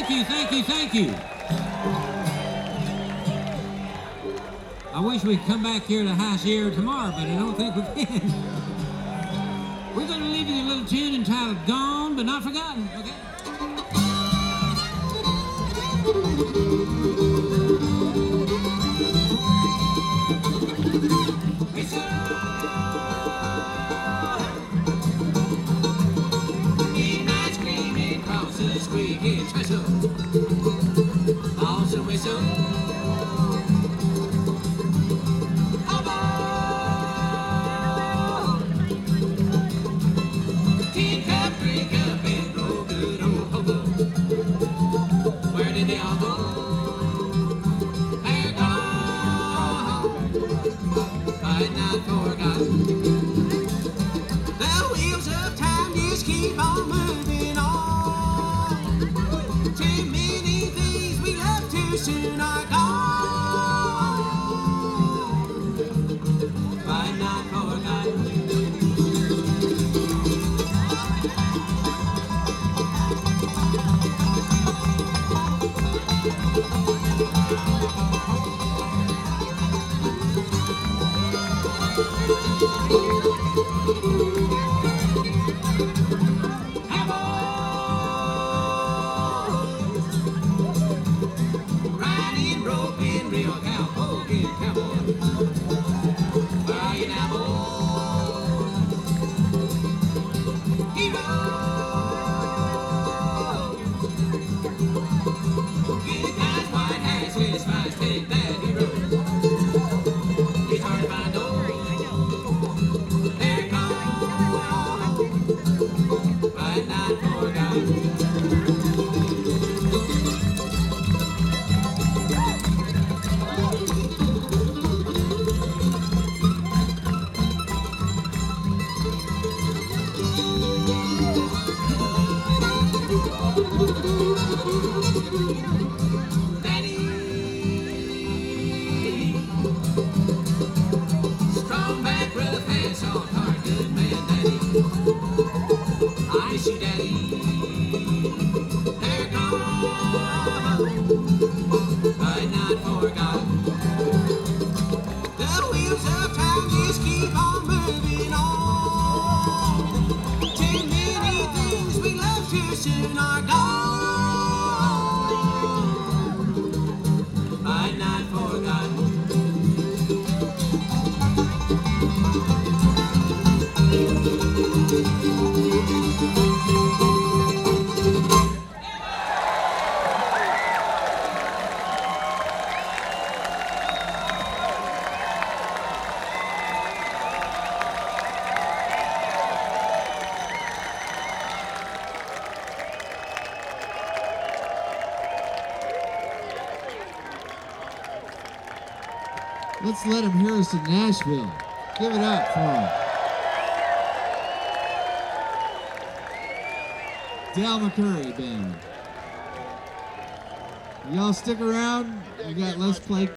Thank you, thank you, thank you. I wish we'd come back here to High Sierra tomorrow, but I don't think we can. We're going to leave you a little tune entitled Gone But Not Forgotten, okay? Midnight screaming across the squeaky trestle. Also whistle. Tin cup, drink up, and roll good old hobo. Where did they all go? They're gone, but not forgotten. The wheels of time just keep on moving on. Too many things we love too soon are gone, but not forgotten. Riding rope in real cowboy, cowboy. Where are you now, boy? Heroes, good guys, white hats, with spies, take that hero. It's hard to find those. They're gone, but not forgotten. Daddy, strong back, rough hand, soft heart, good man, Daddy. I miss you, Daddy. They're gone, but not forgotten. The wheels of time just keep on moving on. Too many things we love too soon are gone, but not forgotten. Let's let him hear us in Nashville. Give it up for him. Dale McCurry Band. Y'all stick around. We got Let's Play